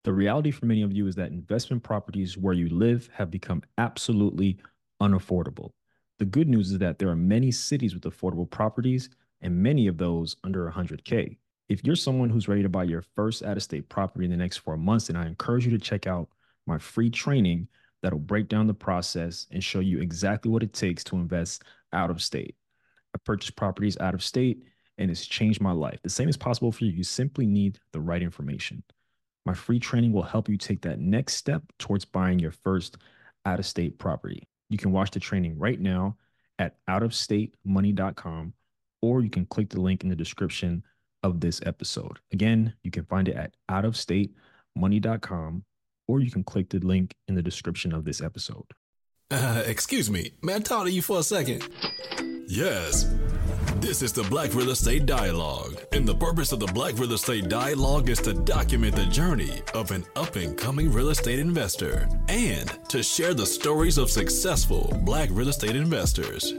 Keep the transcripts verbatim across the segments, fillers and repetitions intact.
The reality for many of you is that investment properties where you live have become absolutely unaffordable. The good news is that there are many cities with affordable properties and many of those under one hundred K. If you're someone who's ready to buy your first out of state property in the next four months, then I encourage you to check out my free training that'll break down the process and show you exactly what it takes to invest out of state. I purchased properties out of state and it's changed my life. The same is possible for you. You simply need the right information. My free training will help you take that next step towards buying your first out of state property. You can watch the training right now at out of state money dot com, or you can click the link in the description of this episode. Again, you can find it at out of state money dot com, or you can click the link in the description of this episode. Uh, excuse me, may I talk to you for a second? Yes. This is the Black Real Estate Dialogue, and the purpose of the Black Real Estate Dialogue is to document the journey of an up-and-coming real estate investor and to share the stories of successful Black real estate investors.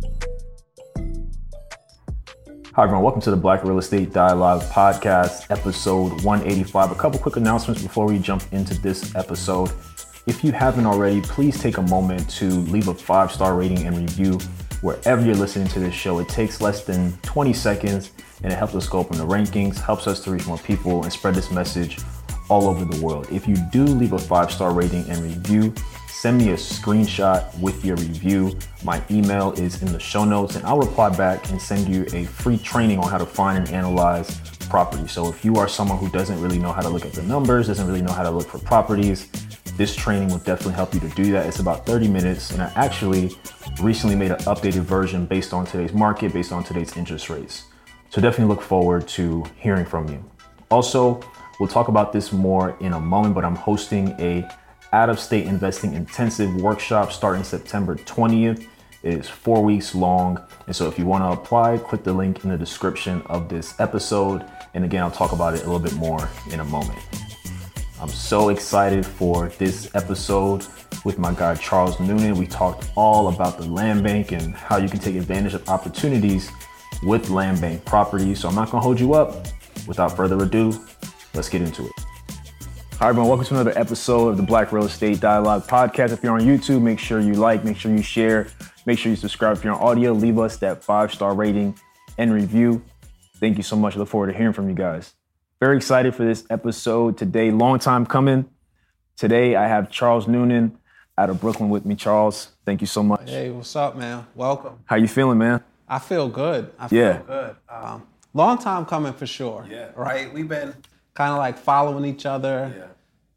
Hi, everyone. Welcome to the Black Real Estate Dialogue podcast, episode one eighty-five. A couple quick announcements before we jump into this episode. If you haven't already, please take a moment to leave a five-star rating and review wherever you're listening to this show. It takes less than twenty seconds and it helps us go up in the rankings, helps us to reach more people and spread this message all over the world. If you do leave a five-star rating and review, send me a screenshot with your review. My email is in the show notes and I'll reply back and send you a free training on how to find and analyze property. So if you are someone who doesn't really know how to look at the numbers, doesn't really know how to look for properties, this training will definitely help you to do that. It's about thirty minutes, and I actually recently made an updated version based on today's market, based on today's interest rates. So definitely look forward to hearing from you. Also, we'll talk about this more in a moment, but I'm hosting a out-of-state investing intensive workshop starting September twentieth. It is four weeks long. And so if you want to apply, click the link in the description of this episode. And again, I'll talk about it a little bit more in a moment. I'm so excited for this episode with my guy, Charles Noonan. We talked all about the land bank and how you can take advantage of opportunities with land bank properties. So I'm not gonna hold you up. Without further ado, let's get into it. Hi, everyone. Welcome to another episode of the Black Real Estate Dialogue podcast. If you're on YouTube, make sure you like, make sure you share, make sure you subscribe. If you're on audio, leave us that five-star rating and review. Thank you so much. I look forward to hearing from you guys. Very excited for this episode today. Long time coming. Today, I have Charles Noonan out of Brooklyn with me. Charles, thank you so much. Hey, what's up, man? Welcome. How you feeling, man? I feel good. I feel yeah. good. Um, long time coming for sure. Yeah. Right? We've been kind of like following each other, Yeah.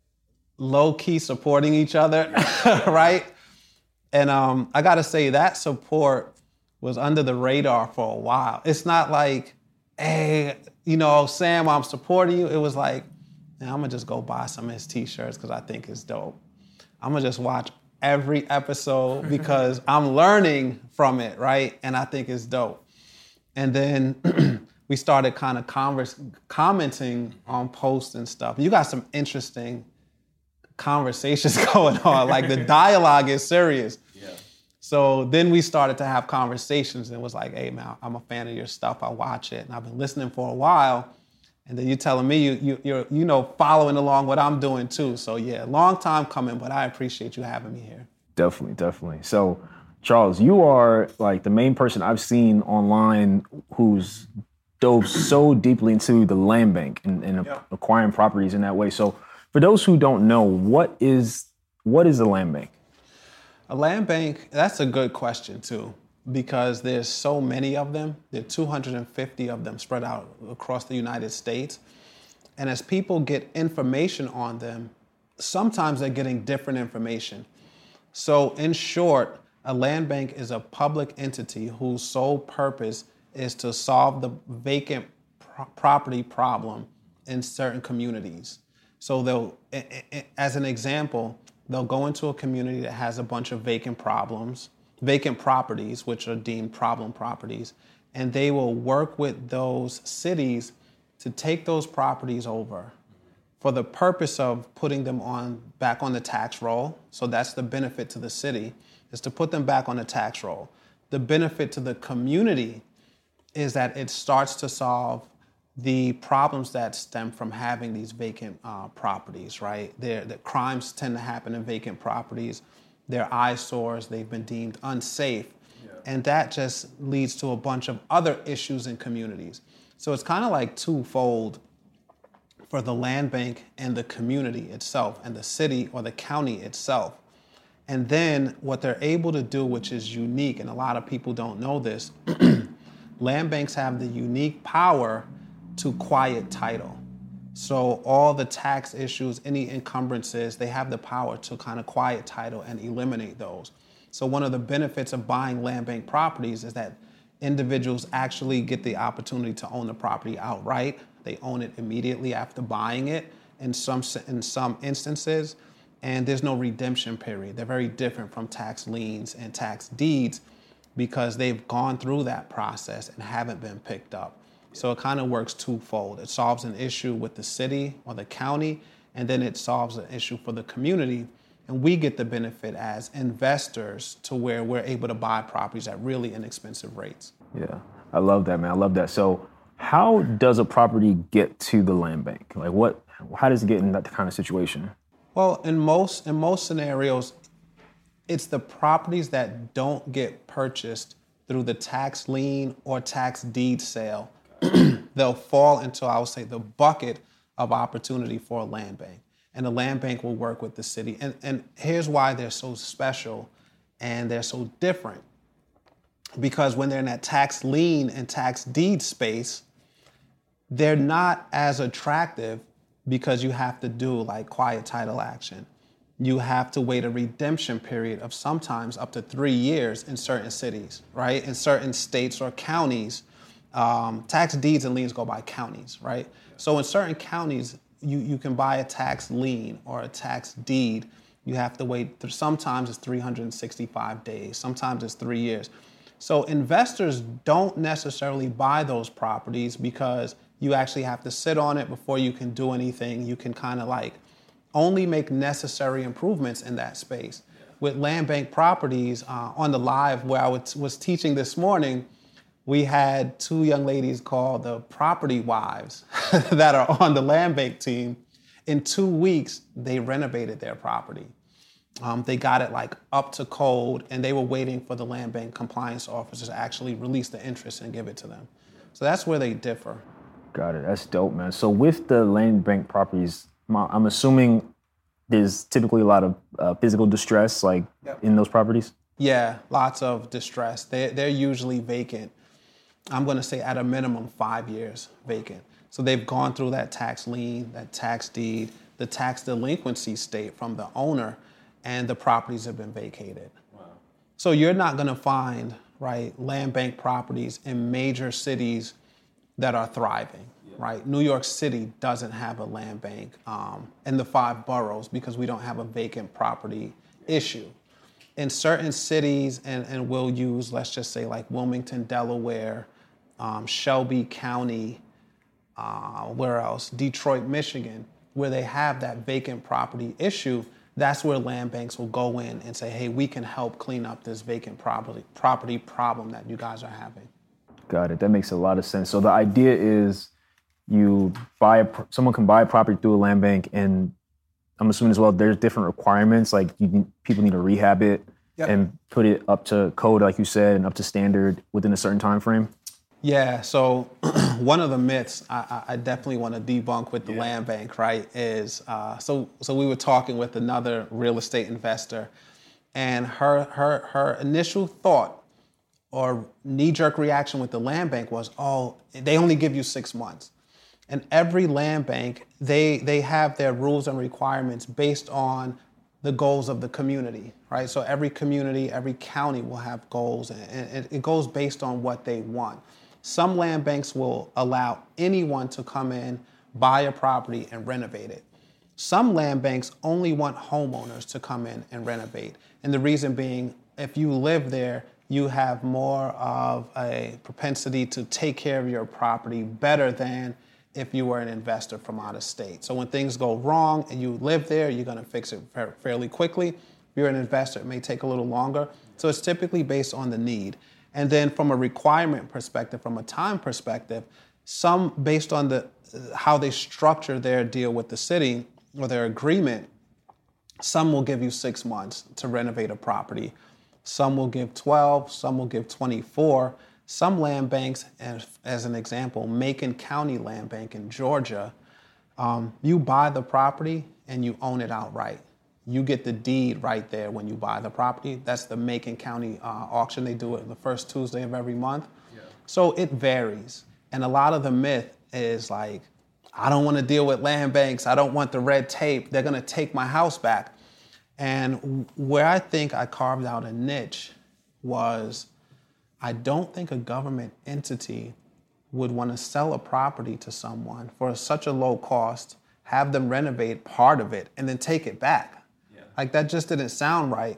low-key supporting each other, right? And um, I got to say, that support was under the radar for a while. It's not like, hey, you know, Sam, I'm supporting you. It was like, man, I'm going to just go buy some of his t-shirts because I think it's dope. I'm going to just watch every episode because I'm learning from it, right? And I think it's dope. And then we started kind of converse, commenting on posts and stuff. You got some interesting conversations going on. Like the dialogue is serious. Yeah. So then we started to have conversations and it was like, hey, man, I'm a fan of your stuff. I watch it. And I've been listening for a while. And then you're telling me you, you, you're, you know, following along what I'm doing too. So yeah, long time coming, but I appreciate you having me here. Definitely, definitely. So Charles, you are like the main person I've seen online who's dove so deeply into the land bank and, and yeah. acquiring properties in that way. So for those who don't know, what is what is a land bank? A land bank, that's a good question too, because there's so many of them. There are two hundred fifty of them spread out across the United States. And as people get information on them, sometimes they're getting different information. So in short, a land bank is a public entity whose sole purpose is to solve the vacant pro- property problem in certain communities. So they'll, as an example, they'll go into a community that has a bunch of vacant problems, vacant properties, which are deemed problem properties, and they will work with those cities to take those properties over for the purpose of putting them on back on the tax roll. So that's the benefit to the city, is to put them back on the tax roll. The benefit to the community is that it starts to solve the problems that stem from having these vacant uh, properties, right? They're, the crimes tend to happen in vacant properties. They're eyesores. They've been deemed unsafe. Yeah. And that just leads to a bunch of other issues in communities. So it's kind of like twofold for the land bank and the community itself and the city or the county itself. And then what they're able to do, which is unique, and a lot of people don't know this, land banks have the unique power to quiet title. So all the tax issues, any encumbrances, they have the power to kind of quiet title and eliminate those. So one of the benefits of buying land bank properties is that individuals actually get the opportunity to own the property outright. They own it immediately after buying it in some in some instances, and there's no redemption period. They're very different from tax liens and tax deeds because they've gone through that process and haven't been picked up. So it kind of works twofold. It solves an issue with the city or the county, and then it solves an issue for the community. And we get the benefit as investors to where we're able to buy properties at really inexpensive rates. Yeah, I love that, man. I love that. So how does a property get to the land bank? Like what, how does it get in that kind of situation? Well, in most in most scenarios, it's the properties that don't get purchased through the tax lien or tax deed sale. They'll fall into, I would say, the bucket of opportunity for a land bank. And the land bank will work with the city. And, and here's why they're so special and they're so different. Because when they're in that tax lien and tax deed space, they're not as attractive because you have to do like quiet title action. You have to wait a redemption period of sometimes up to three years in certain cities, right? In certain states or counties, um, tax deeds and liens go by counties, right? So in certain counties, you, you can buy a tax lien or a tax deed. You have to wait, th- sometimes it's three hundred sixty-five days, sometimes it's three years. So investors don't necessarily buy those properties because you actually have to sit on it before you can do anything. You can kind of like only make necessary improvements in that space. With land bank properties, uh, on the live where I was, was teaching this morning, we had two young ladies called the property wives that are on the land bank team. In two weeks, they renovated their property. Um, they got it like up to code, and they were waiting for the land bank compliance officers to actually release the interest and give it to them. So that's where they differ. Got it. That's dope, man. So with the land bank properties, I'm assuming there's typically a lot of uh, physical distress, like yep. in those properties? Yeah, lots of distress. They're, they're usually vacant. I'm going to say at a minimum five years vacant. So they've gone through that tax lien, that tax deed, the tax delinquency state from the owner, and the properties have been vacated. Wow. So you're not going to find, right, land bank properties in major cities that are thriving, yeah. right? New York City doesn't have a land bank um, in the five boroughs because we don't have a vacant property issue. In certain cities, and, and we'll use, let's just say like Wilmington, Delaware, um, Shelby County, uh, where else? Detroit, Michigan, where they have that vacant property issue, that's where land banks will go in and say, hey, we can help clean up this vacant property property problem that you guys are having. Got it. That makes a lot of sense. So the idea is you buy a, someone can buy a property through a land bank, and I'm assuming as well there's different requirements, like you need, people need to rehab it yep. and put it up to code, like you said, and up to standard within a certain time frame. Yeah, so one of the myths I, I definitely want to debunk with the yeah. land bank, right, is, uh, so so we were talking with another real estate investor, and her her her initial thought or knee-jerk reaction with the land bank was, oh, they only give you six months. And every land bank, they they have their rules and requirements based on the goals of the community, right? So every community, every county will have goals, and it goes based on what they want. Some land banks will allow anyone to come in, buy a property, and renovate it. Some land banks only want homeowners to come in and renovate. And the reason being, if you live there, you have more of a propensity to take care of your property better than if you were an investor from out of state. So when things go wrong and you live there, you're gonna fix it fairly quickly. If you're an investor, it may take a little longer. So it's typically based on the need. And then from a requirement perspective, from a time perspective, Some, based on the how they structure their deal with the city or their agreement, some will give you six months to renovate a property. Some will give twelve, some will give twenty-four. Some land banks, as, as an example, Macon County Land Bank in Georgia, um, you buy the property and you own it outright. You get the deed right there when you buy the property. That's the Macon County uh, auction. They do it the first Tuesday of every month. Yeah. So it varies. And a lot of the myth is like, I don't want to deal with land banks. I don't want the red tape. They're going to take my house back. And where I think I carved out a niche was, I don't think a government entity would want to sell a property to someone for such a low cost, have them renovate part of it, and then take it back. Yeah. Like, that just didn't sound right.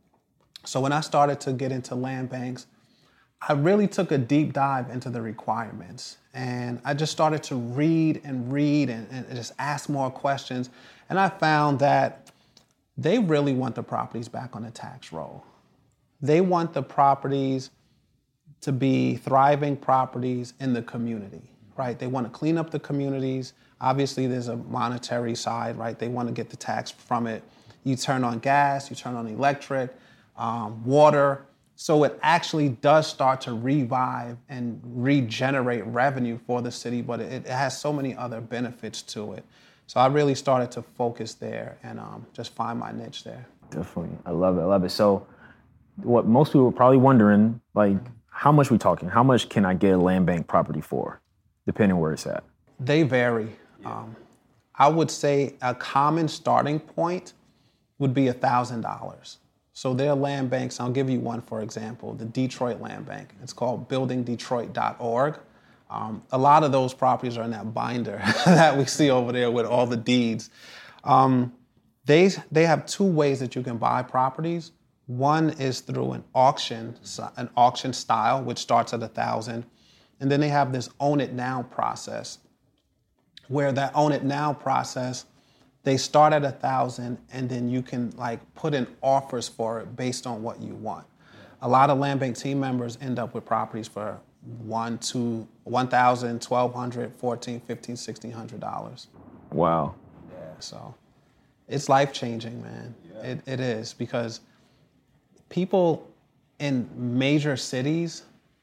So when I started to get into land banks, I really took a deep dive into the requirements. And I just started to read and read and, and just ask more questions. And I found that they really want the properties back on the tax roll. They want the properties to be thriving properties in the community, right? They want to clean up the communities. Obviously, there's a monetary side, right? They want to get the tax from it. You turn on gas, you turn on electric, um, water. So it actually does start to revive and regenerate revenue for the city, but it, it has so many other benefits to it. So I really started to focus there and um, just find my niche there. Definitely. I love it. I love it. So what most people are probably wondering, like, how much we talking? How much can I get a land bank property for, depending where it's at? They vary. Yeah. Um, I would say a common starting point would be one thousand dollars. So there are land banks, I'll give you one for example, the Detroit Land Bank. It's called building detroit dot org. Um, a lot of those properties are in that binder that we see over there with all the deeds. Um, they, they have two ways that you can buy properties. One is through an auction, an auction style, which starts at a thousand. And then they have this own it now process, where that own it now process, they start at a thousand and then you can like put in offers for it based on what you want. A lot of land bank team members end up with properties for one, two, one thousand, twelve hundred, fourteen, fifteen, sixteen hundred dollars. Wow. Yeah. So it's life changing, man. Yeah. It it is, because people in major cities,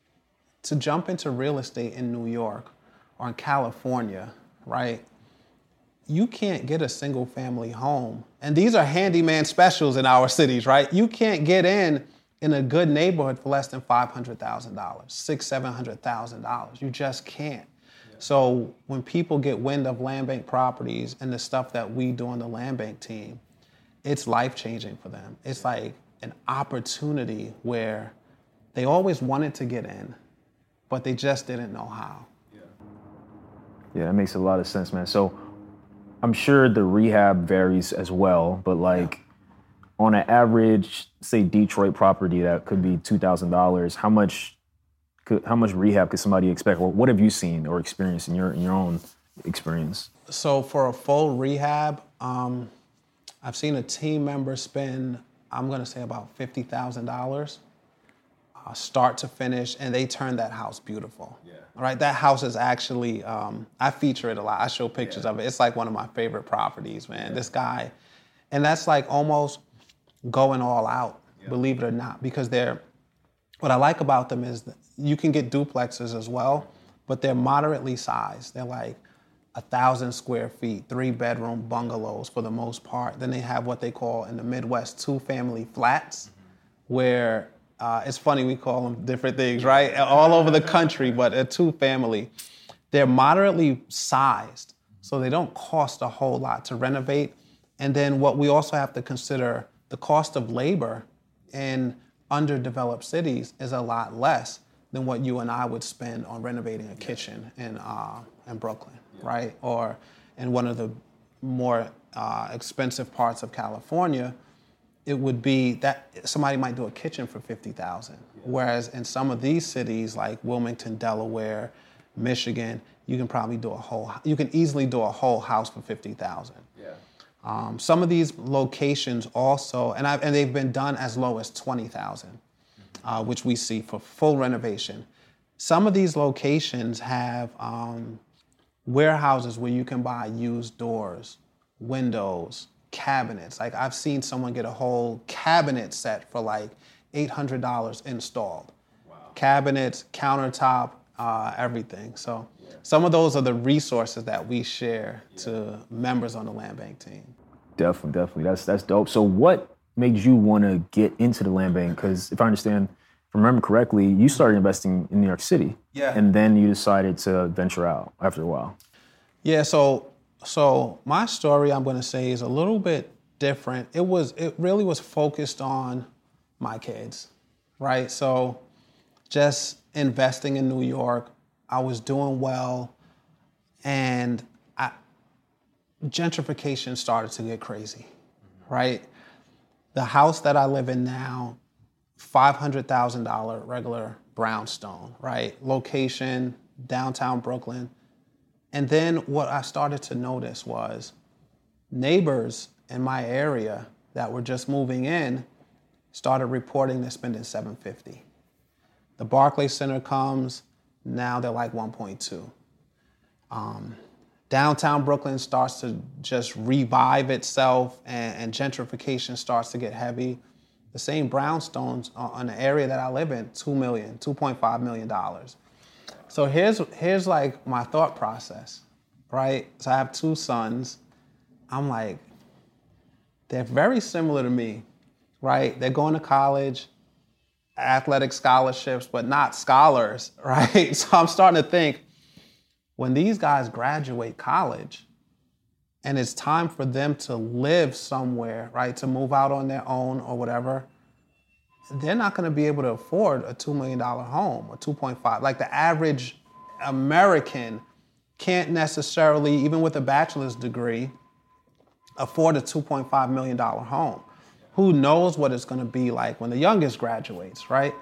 to jump into real estate in New York or in California, right? You can't get a single family home. And these are handyman specials in our cities, right? You can't get in in a good neighborhood for less than five hundred thousand dollars, six, seven hundred thousand dollars. You just can't. Yeah. So when people get wind of land bank properties and the stuff that we do on the land bank team, it's life changing for them. It's like an opportunity where they always wanted to get in, but they just didn't know how. Yeah, yeah, that makes a lot of sense, man. So I'm sure the rehab varies as well, but like yeah. on an average, say Detroit property that could be two thousand dollars, how much could, how much rehab could somebody expect? Well, what have you seen or experienced in your in your own experience? So for a full rehab, um, I've seen a team member spend, I'm gonna say about fifty thousand dollars, uh, start to finish, and they turn that house beautiful. Yeah. All right, that house is actually, um, I feature it a lot. I show pictures yeah. of it. It's like one of my favorite properties, man. Yeah. This guy, and that's like almost going all out, yeah. believe it or not, because they're, what I like about them is that you can get duplexes as well, but they're moderately sized. They're like a thousand square feet, three bedroom bungalows for the most part. Then they have what they call in the Midwest two family flats, mm-hmm. where uh, it's funny, we call them different things, right? All over the country, but a two family. They're moderately sized, so they don't cost a whole lot to renovate. And then what we also have to consider, the cost of labor in underdeveloped cities is a lot less than what you and I would spend on renovating a kitchen in uh, in Brooklyn, yeah. right? Or in one of the more uh, expensive parts of California, it would be that somebody might do a kitchen for fifty thousand dollars. Yeah. Whereas in some of these cities like Wilmington, Delaware, Michigan, you can probably do a whole, you can easily do a whole house for fifty thousand dollars. Yeah. Um, some of these locations also, and, I've, and they've been done as low as twenty thousand dollars, uh, which we see for full renovation. some of these locations have um, warehouses where you can buy used doors, windows, cabinets. Like I've seen someone get a whole cabinet set for like eight hundred dollars installed. Wow. Cabinets, countertop, uh, everything. So yeah. Some of those are the resources that we share yeah. to members on the Land Bank team. Definitely, definitely. That's that's dope. So what made you want to get into the Land Bank? Because if I understand, if I remember correctly, you started investing in New York City. Yeah. And then you decided to venture out after a while. Yeah, so so my story, I'm going to say, is a little bit different. It was it really was focused on my kids, right? So just investing in New York, I was doing well, and I, gentrification started to get crazy, right? The house that I live in now, five hundred thousand dollars regular brownstone, right? Location, downtown Brooklyn. And then what I started to notice was neighbors in my area that were just moving in started reporting they're spending seven hundred fifty dollars. The Barclays Center comes, now they're like one point two. Um, downtown Brooklyn starts to just revive itself, and, and gentrification starts to get heavy. The same brownstones on the area that I live in, two million dollars, two point five million dollars. So here's here's like my thought process, right? So I have two sons. I'm like, they're very similar to me, right? They're going to college, athletic scholarships, but not scholars, right? So I'm starting to think, when these guys graduate college and it's time for them to live somewhere, right, to move out on their own or whatever, they're not going to be able to afford a two million dollars home or two point five. Like the average American can't necessarily, even with a bachelor's degree, afford a two point five million dollars home. Who knows what it's going to be like when the youngest graduates, right?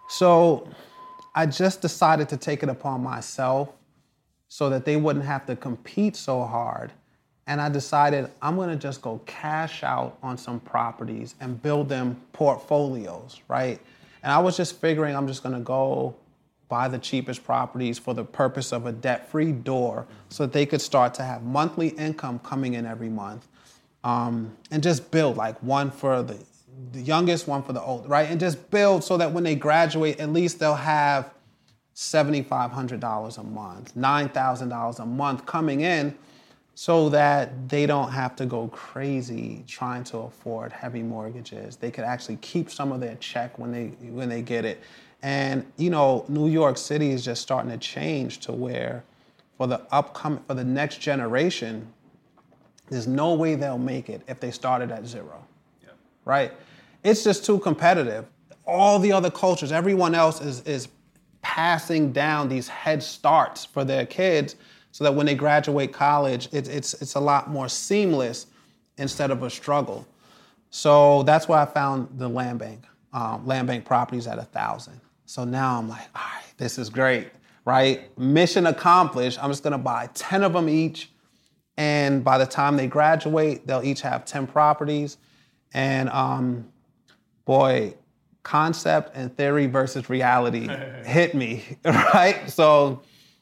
So I just decided to take it upon myself so that they wouldn't have to compete so hard. And I decided I'm going to just go cash out on some properties and build them portfolios, right? And I was just figuring I'm just going to go buy the cheapest properties for the purpose of a debt-free door so that they could start to have monthly income coming in every month. Um, and just build like one for the, the youngest, one for the old, right? And just build so that when they graduate, at least they'll have seven thousand five hundred dollars a month, nine thousand dollars a month coming in, so that they don't have to go crazy trying to afford heavy mortgages. They could actually keep some of their check when they when they get it. And you know, New York City is just starting to change to where for the upcoming, for the next generation, there's no way they'll make it if they started at zero, yeah. Right? It's just too competitive. All the other cultures, everyone else is is passing down these head starts for their kids, so that when they graduate college, it, it's it's a lot more seamless instead of a struggle. So that's why I found the land bank, um, land bank properties at a thousand. So now I'm like, all right, this is great, right? Mission accomplished. I'm just gonna buy ten of them each, and by the time they graduate, they'll each have ten properties. And um, boy, concept and theory versus reality hit me, right? So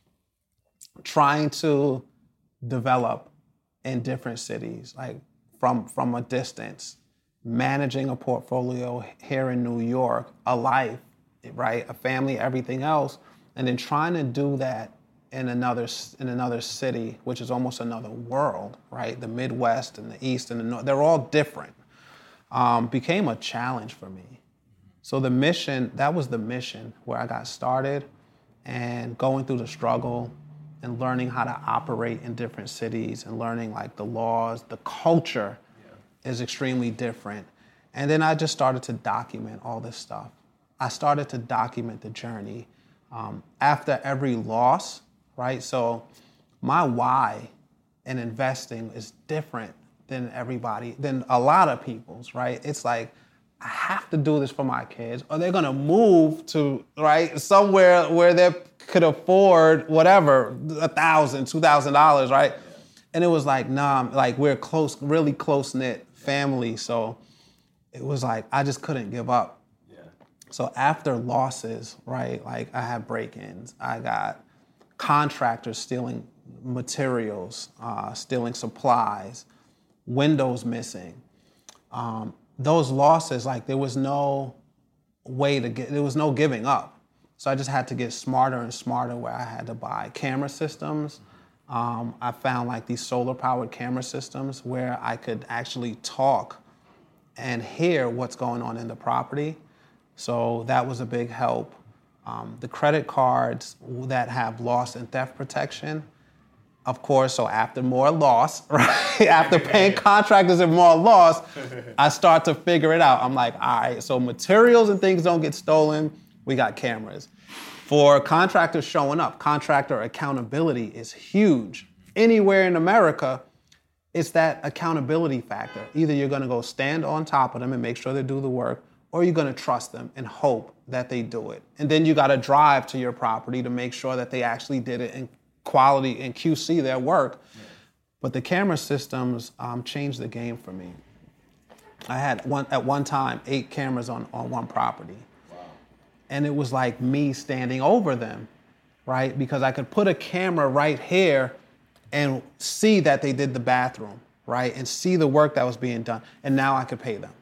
trying to develop in different cities, like from, from a distance, managing a portfolio here in New York, a life, right? A family, everything else, and then trying to do that in another in another city, which is almost another world, right? The Midwest and the East and the North, they're all different, um, became a challenge for me. So the mission, that was the mission where I got started, and going through the struggle and learning how to operate in different cities and learning like the laws, the culture yeah. is extremely different. And then I just started to document all this stuff. I started to document the journey um, after every loss, right? So my why in investing is different than everybody, than a lot of people's, right? It's like, I have to do this for my kids, or they're gonna move to, right, somewhere where they could afford whatever, a thousand, two thousand dollars, right? Yeah. And it was like, nah, like we're close, really close knit family, so it was like I just couldn't give up. Yeah. So after losses, right, like I had break-ins, I got contractors stealing materials, uh, stealing supplies, windows missing. Um, those losses, like there was no way to get, there was no giving up. So I just had to get smarter and smarter where I had to buy camera systems. Um, I found like these solar powered camera systems where I could actually talk and hear what's going on in the property. So that was a big help. Um, the credit cards that have loss and theft protection, of course, so after more loss, right? After paying contractors and more loss, I start to figure it out. I'm like, all right, so materials and things don't get stolen, we got cameras. For contractors showing up, contractor accountability is huge. Anywhere in America, it's that accountability factor. Either you're gonna go stand on top of them and make sure they do the work, or you're gonna trust them and hope that they do it. And then you gotta drive to your property to make sure that they actually did it and quality and Q C their work. Yeah. But the camera systems um, changed the game for me. I had one at one time eight cameras on, on one property. Wow. And it was like me standing over them, right? Because I could put a camera right here and see that they did the bathroom, right? And see the work that was being done. And now I could pay them.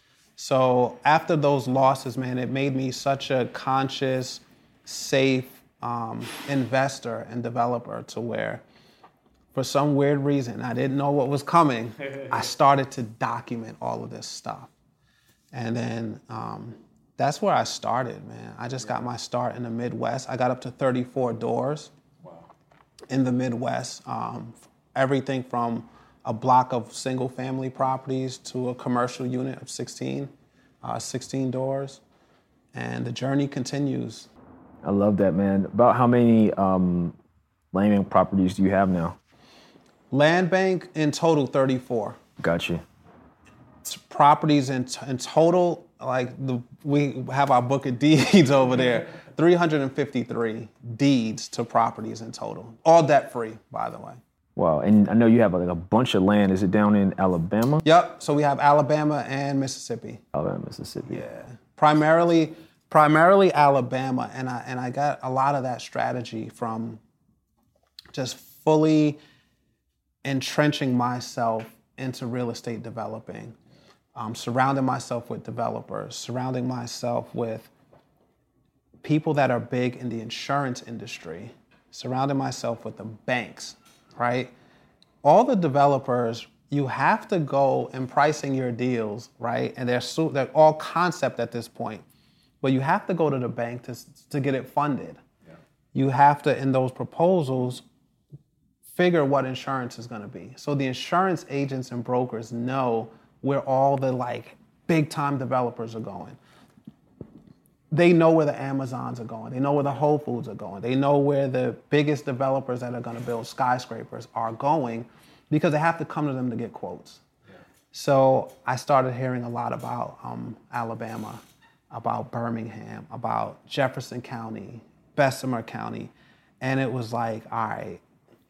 So after those losses, man, it made me such a conscious, safe um, investor and developer to where, for some weird reason, I didn't know what was coming. I started to document all of this stuff. And then um, that's where I started, man. I just got my start in the Midwest. I got up to thirty-four doors wow. in the Midwest. Um, everything from a block of single family properties to a commercial unit of sixteen, uh, sixteen doors. And the journey continues. I love that, man. About how many um, land bank properties do you have now? Land bank in total, thirty-four. Got you. It's properties in, t- in total, like the, we have our book of deeds over there, three hundred fifty-three deeds to properties in total. All debt-free, by the way. Wow, and I know you have like a bunch of land. Is it down in Alabama? Yep, so we have Alabama and Mississippi. Alabama, Mississippi. Yeah, primarily primarily Alabama, and I and I got a lot of that strategy from just fully entrenching myself into real estate developing, um, surrounding myself with developers, surrounding myself with people that are big in the insurance industry, surrounding myself with the banks, right? All the developers, you have to go in pricing your deals, right? And they're, so, they're all concept at this point, but you have to go to the bank to, to get it funded. Yeah. You have to, in those proposals, figure what insurance is gonna be. So the insurance agents and brokers know where all the like big time developers are going. They know where the Amazons are going. They know where the Whole Foods are going. They know where the biggest developers that are gonna build skyscrapers are going because they have to come to them to get quotes. Yeah. So I started hearing a lot about um, Alabama, about Birmingham, about Jefferson County, Bessemer County, and it was like, all right,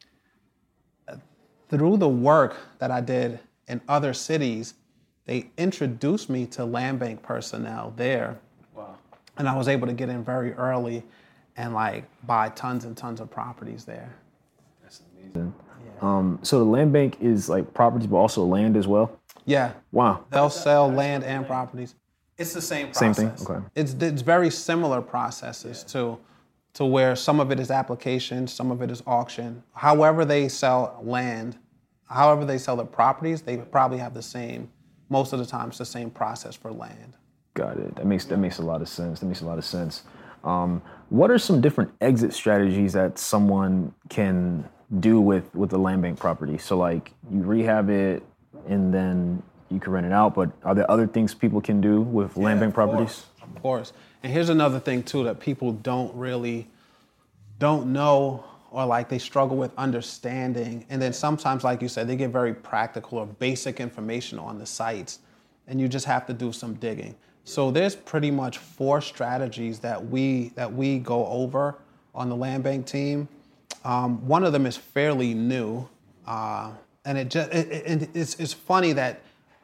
through the work that I did in other cities, they introduced me to land bank personnel there. Wow. And I was able to get in very early and like buy tons and tons of properties there. That's amazing. Yeah. Um, so the land bank is like properties, but also land as well? Yeah. Wow. They'll sell land and properties. It's the same process. Same thing? Okay. It's, it's very similar processes yeah. too. To where some of it is application, some of it is auction. However they sell land, however they sell the properties, they probably have the same, most of the time it's the same process for land. Got it. That makes that makes a lot of sense. That makes a lot of sense. Um, what are some different exit strategies that someone can do with, with the land bank property? So like you rehab it and then you can rent it out, but are there other things people can do with land yeah, bank properties? Course. Of course. And here's another thing too that people don't really, don't know or like they struggle with understanding. And then sometimes, like you said, they get very practical or basic information on the sites and you just have to do some digging. So there's pretty much four strategies that we that we go over on the land bank team. Um, one of them is fairly new. Uh, and it just it, it, it's, it's funny that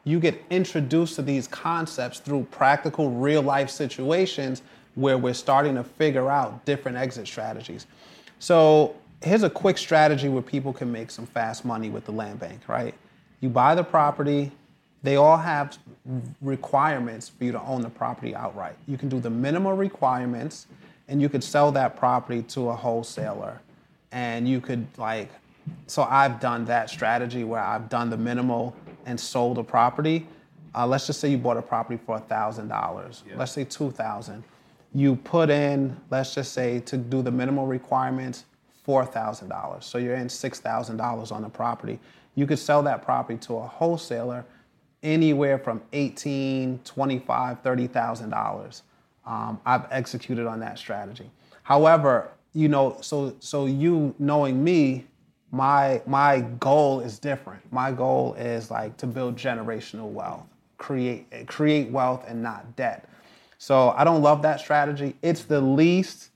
you get introduced to these concepts through practical real life situations where we're starting to figure out different exit strategies. So here's a quick strategy where people can make some fast money with the land bank, right? You buy the property. They all have requirements for you to own the property outright. You can do the minimal requirements, and you could sell that property to a wholesaler. And you could like, so I've done that strategy where I've done the minimal and sold a property. Uh, let's just say you bought a property for one thousand dollars. Yeah. Let's say two thousand dollars. You put in, let's just say, to do the minimal requirements, four thousand dollars. So you're in six thousand dollars on the property. You could sell that property to a wholesaler anywhere from eighteen thousand dollars, twenty-five thousand dollars, thirty thousand dollars. Um, I've executed on that strategy. However, you know, so so you knowing me, my my goal is different. My goal is like to build generational wealth, create create wealth and not debt. So I don't love that strategy. It's the least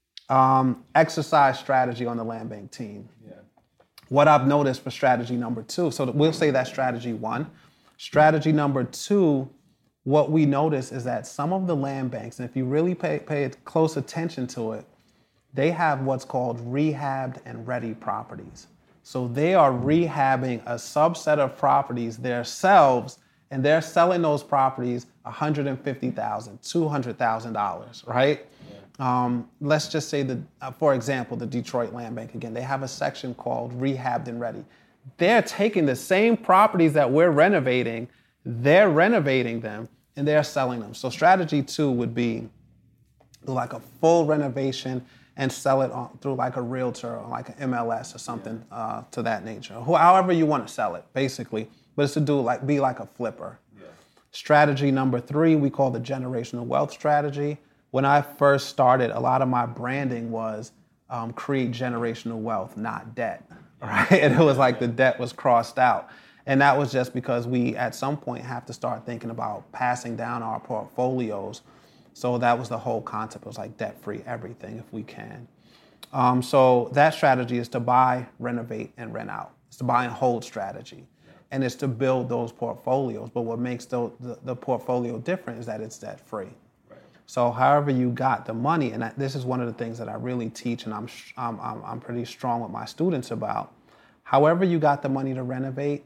um, exercise strategy on the land bank team. Yeah. What I've noticed for strategy number two, so we'll say that's strategy one. Strategy number two, what we notice is that some of the land banks, and if you really pay, pay close attention to it, they have what's called rehabbed and ready properties. So they are rehabbing a subset of properties themselves, and they're selling those properties one hundred fifty thousand dollars, two hundred thousand dollars, right? Yeah. Um, let's just say, that, uh, for example, the Detroit Land Bank, again, they have a section called rehabbed and ready. They're taking the same properties that we're renovating, they're renovating them, and they're selling them. So strategy two would be like a full renovation and sell it on, through like a realtor or like an M L S or something yeah. uh, to that nature. However you want to sell it, basically. But it's to do like be like a flipper. Yeah. Strategy number three, we call the generational wealth strategy. When I first started, a lot of my branding was um, create generational wealth, not debt. Right? And it was like the debt was crossed out. And that was just because we, at some point, have to start thinking about passing down our portfolios. So that was the whole concept. It was like debt-free everything if we can. Um, so that strategy is to buy, renovate, and rent out. It's the buy and hold strategy. Yeah. And it's to build those portfolios. But what makes the, the, the portfolio different is that it's debt-free. Right. So however you got the money, and I, this is one of the things that I really teach, and I'm, I'm, I'm, I'm pretty strong with my students about, however you got the money to renovate,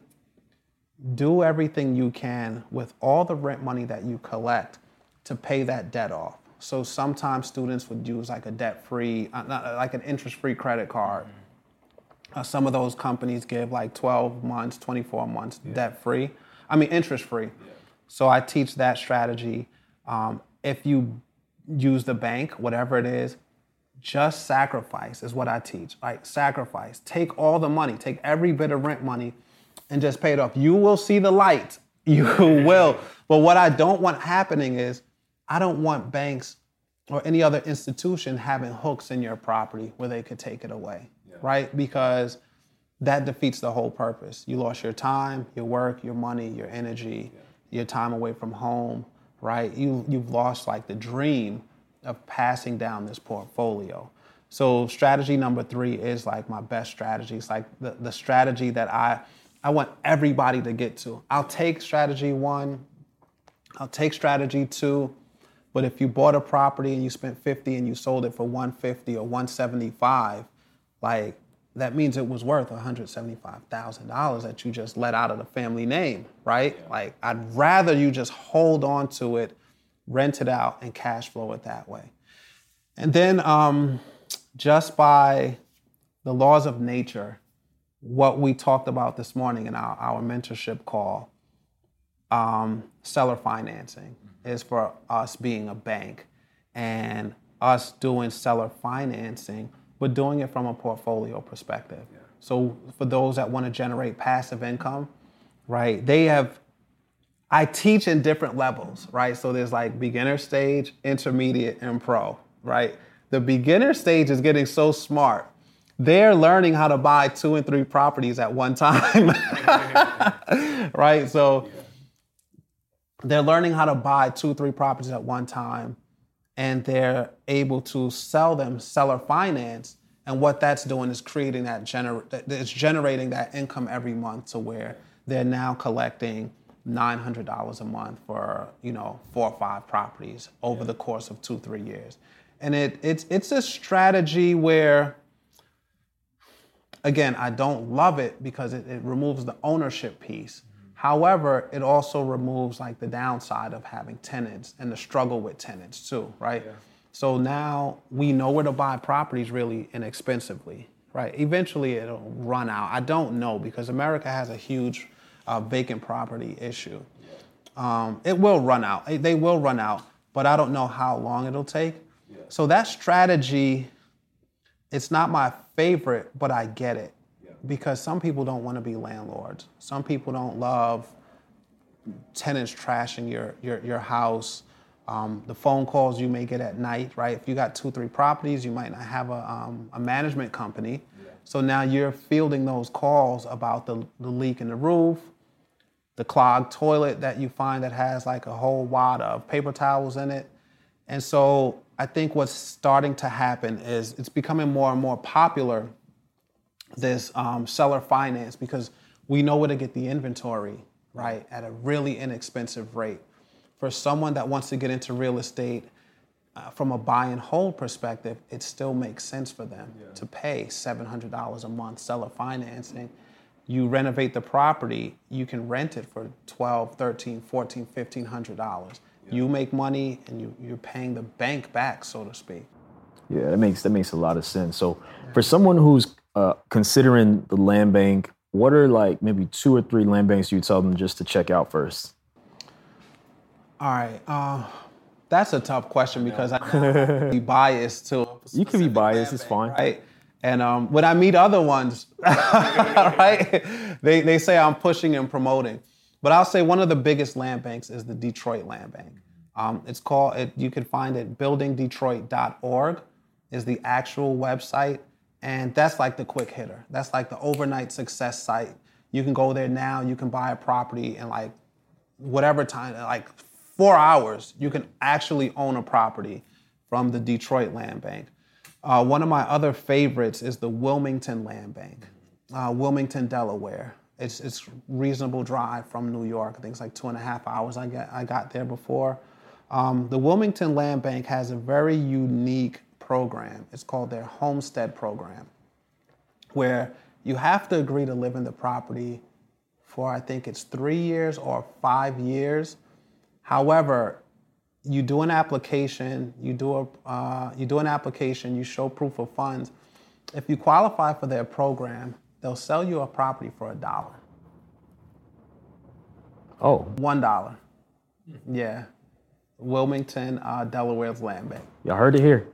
do everything you can with all the rent money that you collect to pay that debt off. So sometimes students would use like a debt-free, uh, not, like an interest-free credit card. Mm-hmm. Uh, some of those companies give like twelve months, twenty-four months yeah. debt-free. I mean, interest-free. Yeah. So I teach that strategy. Um, if you use the bank, whatever it is, just sacrifice is what I teach. Like sacrifice. Take all the money, take every bit of rent money and just pay it off. You will see the light. You will. But what I don't want happening is I don't want banks or any other institution having hooks in your property where they could take it away, yeah. right? Because that defeats the whole purpose. You lost your time, your work, your money, your energy, yeah. your time away from home, right? You, you've lost like the dream of passing down this portfolio. So strategy number three is like my best strategy. It's like the, the strategy that I, I want everybody to get to. I'll take strategy one, I'll take strategy two, but if you bought a property and you spent fifty and you sold it for one fifty or one seventy-five, like that means it was worth one hundred seventy-five thousand dollars that you just let out of the family name, right? Yeah. Like I'd rather you just hold on to it, rent it out, and cash flow it that way. And then um, just by the laws of nature, what we talked about this morning in our, our mentorship call, um, seller financing mm-hmm. is for us being a bank and us doing seller financing, but doing it from a portfolio perspective. Yeah. So for those that want to generate passive income, right, they have, I teach in different levels, right? So there's like beginner stage, intermediate, and pro, right? The beginner stage is getting so smart. They're learning how to buy two and three properties at one time, right? So they're learning how to buy two, three properties at one time, and they're able to sell them seller finance. And what that's doing is creating that, gener- it's generating that income every month to where they're now collecting nine hundred dollars a month for, you know, four or five properties over Yeah. the course of two, three years. And it it's it's a strategy where, again, I don't love it because it, it removes the ownership piece. Mm-hmm. However, it also removes like the downside of having tenants and the struggle with tenants too, right? Yeah. So now we know where to buy properties really inexpensively, right? Eventually it'll run out. I don't know because America has a huge uh, vacant property issue. Um, it will run out. They will run out, but I don't know how long it'll take. Yeah. So that strategy, it's not my favorite, but I get it. Yeah. Because some people don't want to be landlords. Some people don't love tenants trashing your your, your house. Um, the phone calls you may get at night, right? If you got two, three properties, you might not have a, um, a management company. Yeah. So now you're fielding those calls about the, the leak in the roof, the clogged toilet that you find that has like a whole wad of paper towels in it. And so I think what's starting to happen is it's becoming more and more popular, this um, seller finance, because we know where to get the inventory, right, at a really inexpensive rate. For someone that wants to get into real estate, uh, from a buy and hold perspective, it still makes sense for them yeah. to pay seven hundred dollars a month seller financing. You renovate the property, you can rent it for twelve, thirteen, fourteen, fifteen hundred dollars. Yeah. You make money and you, you're paying the bank back, so to speak. Yeah, that makes that makes a lot of sense. So yeah. for someone who's uh, considering the land bank, what are like maybe two or three land banks you tell them just to check out first? All right, uh, that's a tough question because I can be biased to. You can be biased, it's fine. Right? And um, when I meet other ones, right, they, they say I'm pushing and promoting. But I'll say one of the biggest land banks is the Detroit Land Bank. Um, it's called, it, you can find it, building detroit dot org is the actual website. And that's like the quick hitter. That's like the overnight success site. You can go there now, you can buy a property in like whatever time, like four hours, you can actually own a property from the Detroit Land Bank. Uh, one of my other favorites is the Wilmington Land Bank, uh, Wilmington, Delaware. It's it's reasonable drive from New York. I think it's like two and a half hours I got, I got there before. Um, the Wilmington Land Bank has a very unique program. It's called their Homestead Program, where you have to agree to live in the property for, I think it's three years or five years. However, you do an application, you do a uh, you do an application, you show proof of funds. If you qualify for their program, they'll sell you a property for a dollar. Oh. One dollar. Yeah. Wilmington, uh, Delaware's Land Bank. Y'all heard it here.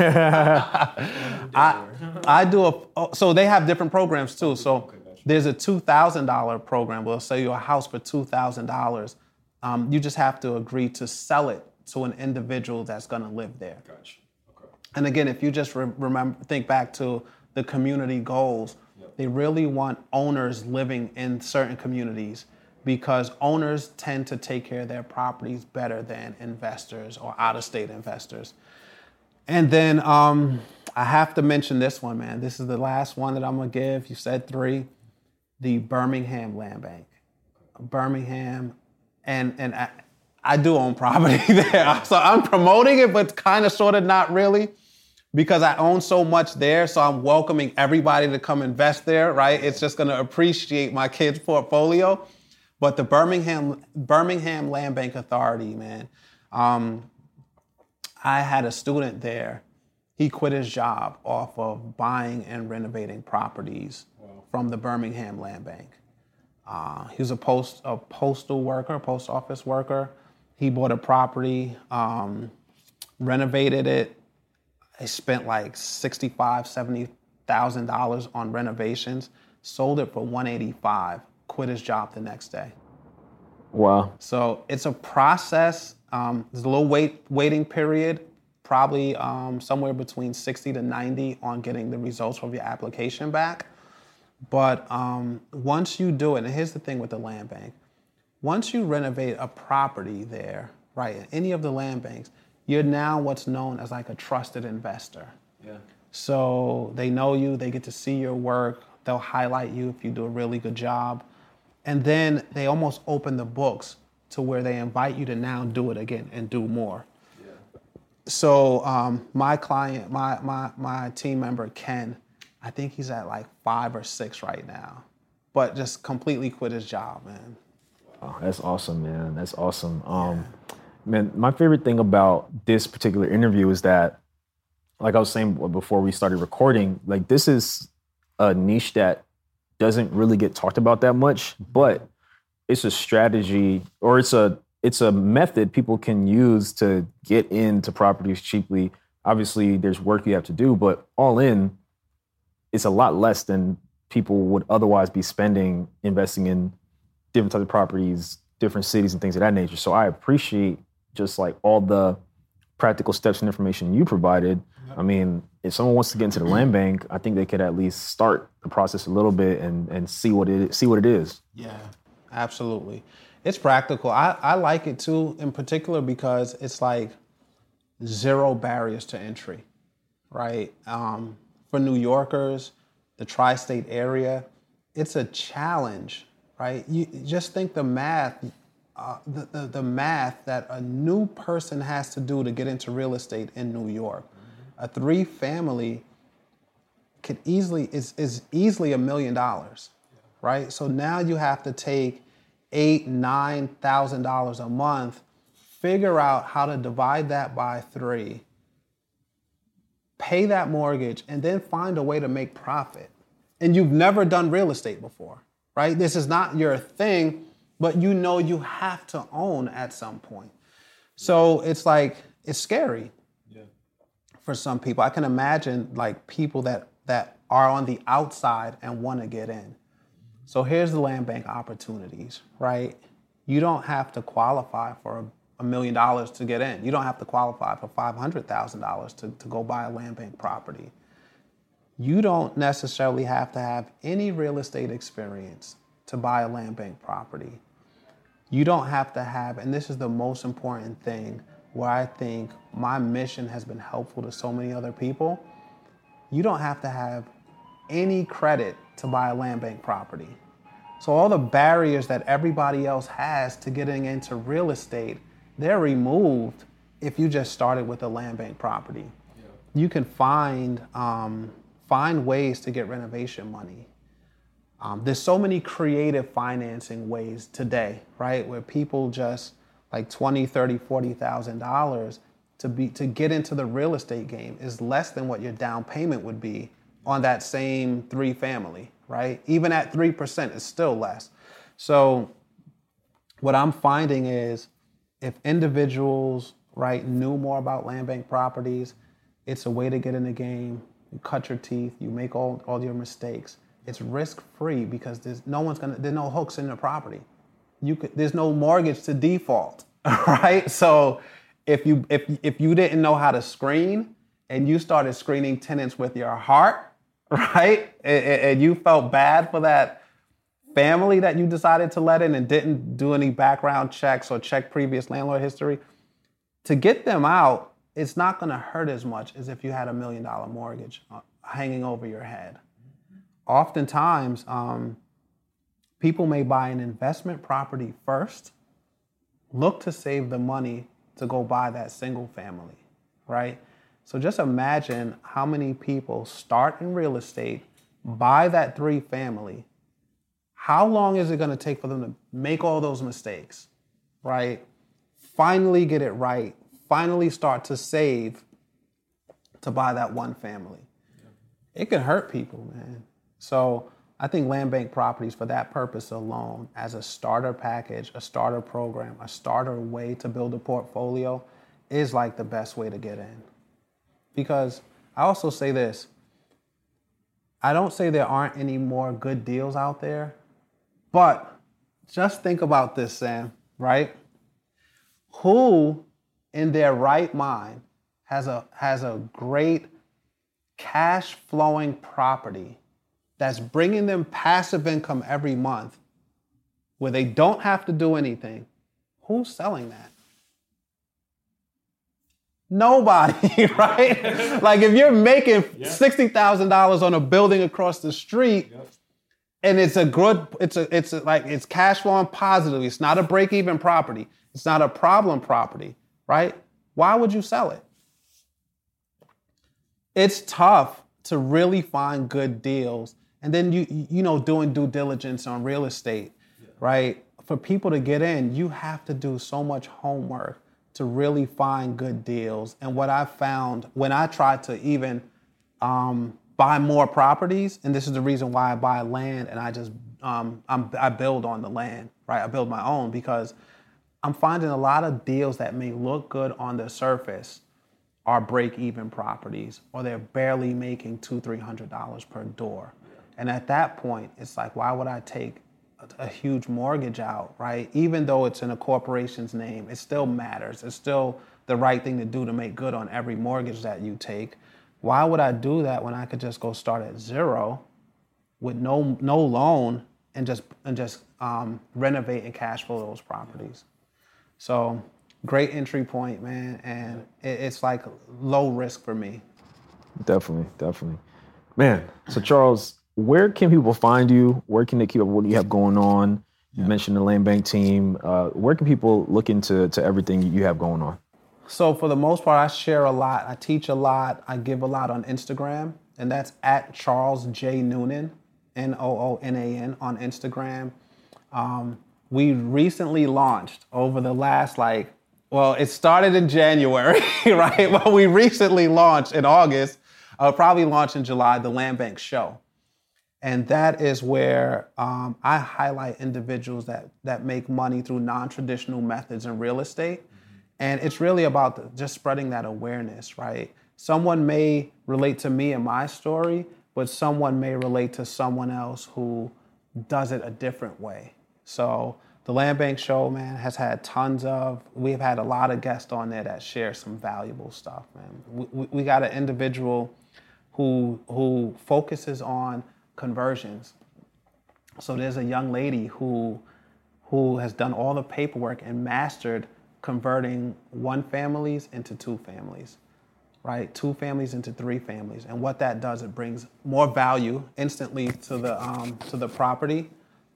I I do a oh, so they have different programs too. So there's a two thousand dollars program. We'll sell you a house for two thousand dollars. Um, you just have to agree to sell it to an individual that's going to live there. Gotcha. Okay. And again, if you just re- remember, think back to the community goals, yep. They really want owners living in certain communities because owners tend to take care of their properties better than investors or out-of-state investors. And then um, I have to mention this one, man. This is the last one that I'm going to give. You said three. The Birmingham Land Bank. Birmingham. And and I, I do own property there. So I'm promoting it, but kind of sort of not really because I own so much there. So I'm welcoming everybody to come invest there, right? It's just going to appreciate my kids' portfolio. But the Birmingham Birmingham Land Bank Authority, man, um, I had a student there. He quit his job off of buying and renovating properties wow. from the Birmingham Land Bank. Uh, he was a post a postal worker, post office worker. He bought a property, um, renovated it. He spent like sixty-five thousand dollars, seventy thousand dollars on renovations, sold it for one hundred eighty-five thousand dollars, quit his job the next day. Wow. So it's a process. Um, there's a little wait waiting period, probably um, somewhere between sixty to ninety on getting the results of your application back. But um, once you do it, and here's the thing with the land bank, once you renovate a property there, right, in any of the land banks, you're now what's known as like a trusted investor. Yeah. So they know you, they get to see your work, they'll highlight you if you do a really good job. And then they almost open the books to where they invite you to now do it again and do more. Yeah. So um, my client, my, my, my team member, Ken, I think he's at like five or six right now, but just completely quit his job, man. Oh, that's awesome, man. That's awesome. Um, yeah. Man, my favorite thing about this particular interview is that, like I was saying before we started recording, like this is a niche that doesn't really get talked about that much, but it's a strategy or it's a it's a method people can use to get into properties cheaply. Obviously, there's work you have to do, but all in, it's a lot less than people would otherwise be spending investing in different types of properties, different cities and things of that nature. So I appreciate just like all the practical steps and information you provided. I mean, if someone wants to get into the land bank, I think they could at least start the process a little bit and, and see what it see what it is. Yeah, absolutely. It's practical. I, I like it too, in particular, because it's like zero barriers to entry, right? Um, for New Yorkers, the tri-state area, it's a challenge, right? You just think the math, uh, the, the, the math that a new person has to do to get into real estate in New York. A three family could easily is, is easily a million dollars, right? So now you have to take eight, nine thousand dollars a month, figure out how to divide that by three, pay that mortgage, and then find a way to make profit. And you've never done real estate before, right? This is not your thing, but you know you have to own at some point. So it's like, it's scary. For some people, I can imagine like people that, that are on the outside and want to get in. So here's the land bank opportunities, right? You don't have to qualify for a million dollars to get in. You don't have to qualify for five hundred thousand dollars to, to go buy a land bank property. You don't necessarily have to have any real estate experience to buy a land bank property. You don't have to have, and this is the most important thing, where I think my mission has been helpful to so many other people, you don't have to have any credit to buy a land bank property. So all the barriers that everybody else has to getting into real estate, they're removed if you just started with a land bank property. Yeah. You can find, um, find ways to get renovation money. Um, there's so many creative financing ways today, right, where people just like twenty, thirty, forty thousand dollars to be to get into the real estate game is less than what your down payment would be on that same three family, right? Even at three percent, it's still less. So what I'm finding is if individuals, right, knew more about land bank properties, it's a way to get in the game. You cut your teeth, you make all, all your mistakes. It's risk-free because there's no one's gonna, there's no hooks in the property. You could, there's no mortgage to default, right? So if you if if you didn't know how to screen and you started screening tenants with your heart, right, and, and you felt bad for that family that you decided to let in and didn't do any background checks or check previous landlord history, to get them out, it's not going to hurt as much as if you had a million dollar mortgage hanging over your head. Oftentimes, um, people may buy an investment property first, look to save the money to go buy that single family, right? So just imagine how many people start in real estate, buy that three family. How long is it going to take for them to make all those mistakes, right? Finally get it right, finally start to save to buy that one family. It can hurt people, man. So I think land bank properties for that purpose alone, as a starter package, a starter program, a starter way to build a portfolio, is like the best way to get in. Because I also say this, I don't say there aren't any more good deals out there, but just think about this, Sam, right? Who in their right mind has a has a great cash flowing property that's bringing them passive income every month where they don't have to do anything? Who's selling that? Nobody, right? Like if you're making yeah. sixty thousand dollars on a building across the street, yep. and it's a good, it's a, it's a, like, it's cash flowing positively. It's not a break-even property. It's not a problem property, right? Why would you sell it? It's tough to really find good deals. And then, you you know, doing due diligence on real estate, yeah. right? For people to get in, you have to do so much homework to really find good deals. And what I found when I tried to even um, buy more properties, and this is the reason why I buy land and I just, um, I'm, I build on the land, right? I build my own, because I'm finding a lot of deals that may look good on the surface are break-even properties, or they're barely making two, three hundred dollars per door. And at that point, it's like, why would I take a, a huge mortgage out, right? Even though it's in a corporation's name, it still matters. It's still the right thing to do to make good on every mortgage that you take. Why would I do that when I could just go start at zero with no no loan and just and just um, renovate and cash flow those properties? So great entry point, man, and it, it's like low risk for me. Definitely, definitely. Man, so Charles, where can people find you? Where can they keep up with what you have going on? You yeah. mentioned the Land Bank team. Uh, where can people look into to everything you have going on? So for the most part, I share a lot. I teach a lot. I give a lot on Instagram, and that's at Charles J. Noonan, N O O N A N on Instagram. Um, we recently launched over the last, like, well, it started in January, right? Well, we recently launched in August, uh, probably launched in July, the Land Bank Show. And that is where um, I highlight individuals that that make money through non-traditional methods in real estate. Mm-hmm. And it's really about the, just spreading that awareness, right? Someone may relate to me and my story, but someone may relate to someone else who does it a different way. So the Land Bank Show, man, has had tons of, we've had a lot of guests on there that share some valuable stuff, man. We, we, we got an individual who who focuses on conversions. So there's a young lady who who has done all the paperwork and mastered converting one families into two families, right? Two families into three families. And what that does, it brings more value instantly to the um, to the property,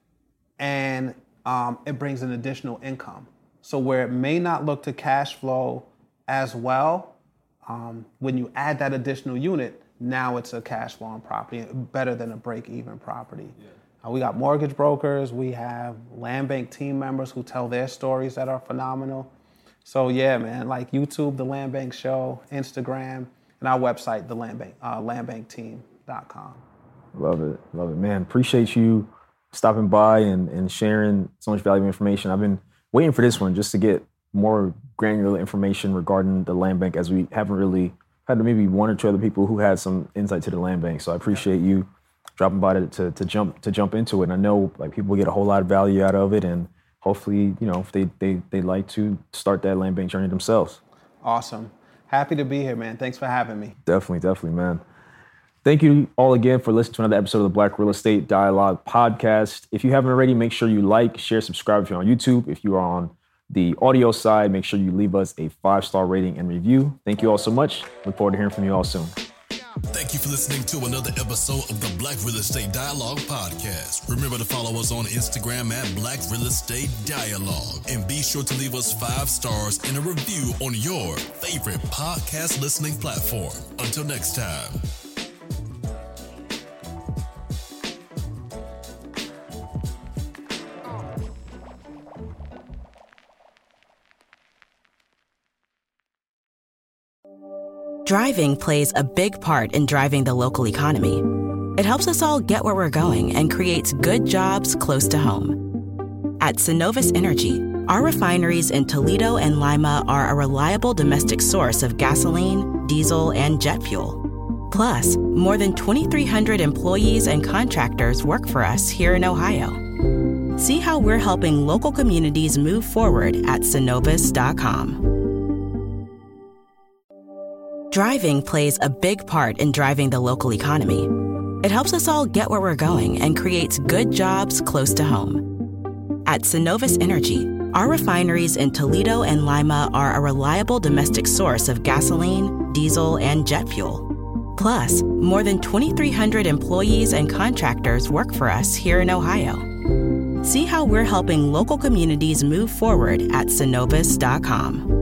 and um, it brings an additional income. So where it may not look to cash flow as well, um, when you add that additional unit, now it's a cash flowing property, better than a break-even property. Yeah. Uh, we got mortgage brokers, we have Land Bank team members who tell their stories that are phenomenal. So yeah, man, like YouTube, The Land Bank Show, Instagram, and our website, the Land Bank, uh, land bank team dot com. Love it, love it, man. Appreciate you stopping by and, and sharing so much valuable information. I've been waiting for this one just to get more granular information regarding the Land Bank, as we haven't really had maybe one or two other people who had some insight to the Land Bank. So I appreciate you dropping by to, to, to jump to jump into it. And I know like people get a whole lot of value out of it, and hopefully, you know, if they they they like to start that Land Bank journey themselves. Awesome. Happy to be here, man. Thanks for having me. Definitely, definitely, man. Thank you all again for listening to another episode of the Black Real Estate Dialogue podcast. If you haven't already, make sure you like, share, subscribe if you're on YouTube. If you are on the audio side, make sure you leave us a five-star rating and review. Thank you all so much. Look forward to hearing from you all soon. Thank you for listening to another episode of the Black Real Estate Dialogue podcast. Remember to follow us on Instagram at Black Real Estate Dialogue. And be sure to leave us five stars and a review on your favorite podcast listening platform. Until next time. Driving plays a big part in driving the local economy. It helps us all get where we're going and creates good jobs close to home. At Synovus Energy, our refineries in Toledo and Lima are a reliable domestic source of gasoline, diesel, and jet fuel. Plus, more than twenty-three hundred employees and contractors work for us here in Ohio. See how we're helping local communities move forward at synovus dot com. Driving plays a big part in driving the local economy. It helps us all get where we're going and creates good jobs close to home. At Synovus Energy, our refineries in Toledo and Lima are a reliable domestic source of gasoline, diesel, and jet fuel. Plus, more than twenty-three hundred employees and contractors work for us here in Ohio. See how we're helping local communities move forward at Synovus dot com.